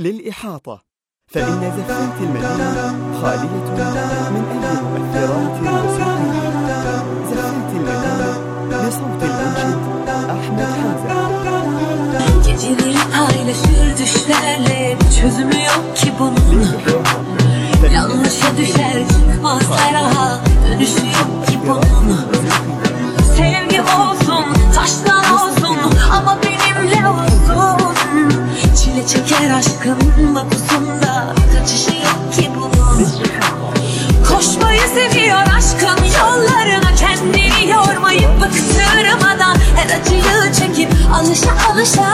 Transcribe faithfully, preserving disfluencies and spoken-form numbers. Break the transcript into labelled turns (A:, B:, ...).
A: للإحاطة، فإن زفات المدينة خالية من أي مؤثرات موسيقية. زفات المدينة لصوت المنشد أحمد حمزة.
B: Geceleri paylaşır düşlerle, çözümü yok ki bunun. Yanlışa düşer çıkmaz her aha, dönüşü yok ki bunun. Sevgi olsun, taşlar olsun ama benimle olsun. Çile çeker aşkın makusunda, kaçışı yok ki bunun. Koşmayı seviyor aşkın yollarına, kendini yormayıp bıktırmadan her acıyı çekip alışa alışa